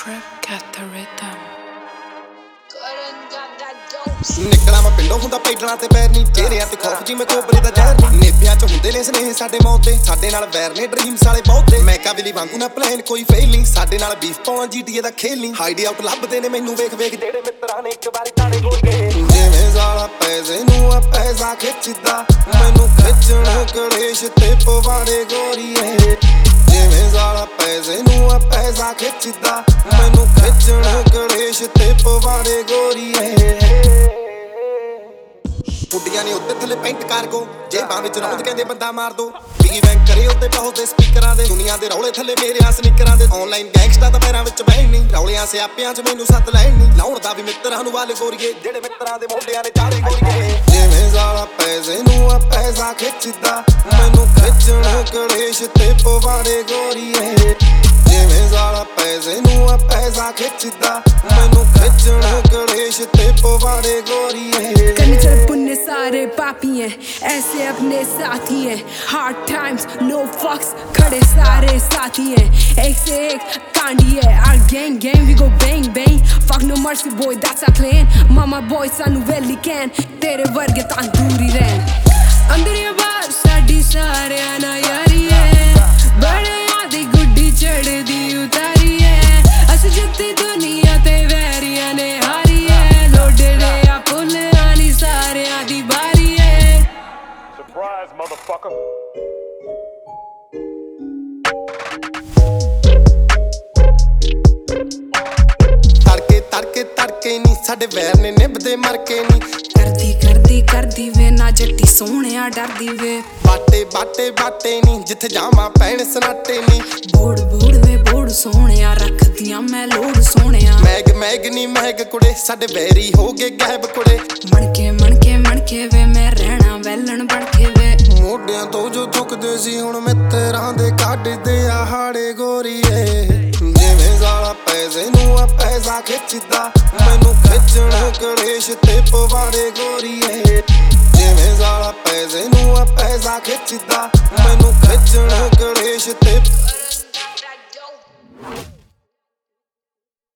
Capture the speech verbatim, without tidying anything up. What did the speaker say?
Trip got the rhythm. ਨਿਕਲਾਂ ਮੈਂ ਪਿੰਡੋਂ ਹੁੰਦਾ ਪੈਡਲਾਂ ਤੇ ਪੈਰ ਨਹੀਂ ਚਿਹਰਿਆਂ ਤੇ ਖੌਫ ਜਿਵੇਂ ਕੋਬਰੇ ਦਾ ਜ਼ਹਿਰ ਨਹੀਂ ਨੇਬਿਆਂ ਚ ਹੁੰਦੇ ਨੇ ਸਨੇਹ ਸਾਡੇ ਮੌਤ ਦੇ ਸਾਡੇ ਨਾਲ ਵੈਰ ਨੇ ਡ੍ਰੀਮਸ ਵਾਲੇ ਬਹੁਤੇ ਮੈਂ ਕਾਬਿਲੀ ਵਾਂਗੂ ਨਾ ਪਲਾਨ ਕੋਈ ਫੇਲ ਨਹੀਂ ਸਾਡੇ ਨਾਲ ਬੀਫ ਪਾਉਣਾ ਜੀਟੀਏ ਦਾ ਖੇਲ ਨਹੀਂ ਹਾਈਡ ਆਊਟ ਲੱਭਦੇ ਨੇ ਮੈਨੂੰ ਵੇਖ ਵੇਖ ਜਿਹੜੇ ਮਿੱਤਰਾਂ ਨੇ ਇੱਕ ਵਾਰੀ ਤਾਣੇ ਗੋਲ ਗਏ ਜਿਵੇਂ ਜ਼ਾਲਾ ਪੈਸੇ ਨੂੰ ਆ ਪੈਸਾ ਖਿੱਚਦਾ ਮੈਨੂੰ ਖਿੱਚਣ ਕਲੇਸ਼ ਤੇ ਪਵਾੜੇ ਗੋਰੀਏ ਜਿਵੇਂ ਜ਼ਾਲਾ ਪੈਸੇ ਨੂੰ ਆ ਪੈਸਾ ਖਿੱਚਦਾ ਮੈਨੂੰ ਖਿੱਚਣ ਕਲੇਸ਼ ਤੇ ਪਵਾੜੇ ਗੋਰੀਏ ਕੁੱਡੀਆਂ ਨੇ ਉੱਤੇ ਥੱਲੇ ਪੈਂਟ ਕਾਰਗੋ ਜੇਬਾਂ ਵਿੱਚ ਰੌਂਦ ਕਹਿੰਦੇ ਬੰਦਾ ਮਾਰ ਦੋ ਬਿਗੀ ਬੈਂਕ ਕਰੇ ਉੱਤੇ ਬਹੁਤ ਦੇ ਸਪੀਕਰਾਂ ਦੇ ਦੁਨੀਆ ਦੇ ਰੌਲੇ ਥੱਲੇ ਮੇਰੇ ਆ ਸਨੀਕਰਾਂ ਦੇ ਆਨਲਾਈਨ ਗੈਂਗਸਟਰ ਤਾਂ ਪੈਰਾਂ ਵਿੱਚ ਬਹਿਣ ਨਹੀਂ ਰੌਲਿਆਂ ਸਿਆਪਿਆਂ ਚ ਮੈਨੂੰ ਸੱਤ ਲੈਣ ਨਹੀਂ ਲਾਉਣ ਦਾ ਵੀ ਮਿੱਤਰਾਂ ਨੂੰ ਵਾਲੇ ਗੋਰੀਏ ਜਿਹੜੇ ਮਿੱਤਰਾਂ ਦੇ ਮੋਢਿਆਂ ਨੇ ਚਾੜੇ ਗੋਰੀਏ ਜਿਵੇਂ ਜ਼ਾਲਾ ਪੈਸੇ ਨੂੰ ਆ ਪੈਸਾ ਖਿੱਚਦਾ ਮੈਨੂੰ ਖਿੱਚਣ ਕਲੇਸ਼ ਤੇ ਪਵਾੜੇ ਗੋਰੀਏ ਜਿਵੇਂ ਜ਼ਾਲਾ ਪੈਸੇ ਨੂੰ ਆ ਪੈਸਾ ਖਿੱਚਦਾ ਮੈਨੂੰ ਖਿੱਚਣ ਕਲੇਸ਼ ਤੇ ਪਵਾੜੇ ਗੋਰੀਏ करनी चल पुण्य सारे पापी हैं ऐसे अपने साथी हैं hard times no fucks खड़े सारे साथी हैं एक से एक कांडी है our gang gang we go bang bang fuck no mercy boy that's our clan mama boy सानू वेली can तेरे वर्गे तां दूरी रहन अंदर या बाहर साडी सारियां ना यारी है बड़े आदी गुड्डी चढ़दी उतारी है अस जित्ती दुनिया ते वैरियां ने हारी है लोडड़े आ पुल आनी सारियां दी बारी है Surprise, motherfucker. ਤੜਕੇ ਤੜਕੇ ਤੜਕੇ ਨਹੀਂ ਸਾਡੇ ਵੈਰ ਨੇ ਨਿਭਦੇ ਮਰ ਕੇ ਨਹੀਂ करदी करदी करदी वे ना जट्टी सोहणिया डरदी वे ਬਾਟੇ ਬਾਟੇ ਬਾਟੇ ਨਹੀਂ ਜਿੱਥੇ ਜਾਵਾਂ ਪੈਣ ਸਨਾਟੇ ਨਹੀਂ बोड़ बोड़ वे बोड़ सोहणिया रखदियां मैं लोड़ सोहणिया ਮੈਗ ਮੈਗ ਨਹੀਂ ਮਹਿਗ ਕੁੜੇ ਸਾਡੇ ਵੈਰੀ ਹੋ ਗਏ ਗਾਇਬ ਕੁੜੇ मणके मणके मणके वे मैं रहना वैलन बनके वे ਮੋਢਿਆਂ ਤੋਂ ਜੋ ਥੁੱਕਦੇ ਸੀ ਹੁਣ ਮਿੱਤਰਾਂ ਦੇ ਕੱਢਦੇ ਆ ਹਾੜੇ ਗੋਰੀਏ ਜਿਵੇਂ ਜ਼ਾਲਾ ਪੈਸੇ ਨੂੰ ਆ ਪੈਸਾ ਖਿੱਚਦਾ ਮੈਨੂੰ ਖਿੱਚਣ ਕਲੇਸ਼ ਤੇ ਪਵਾੜੇ ਗੋਰੀਏ ਜਿਵੇਂ ਜ਼ਾਲਾ ਪੈਸੇ ਨੂੰ ਆ ਪੈਸਾ ਖਿੱਚਦਾ ਮੈਨੂੰ ਖਿੱਚਣ ਕਲੇਸ਼ ਤੇ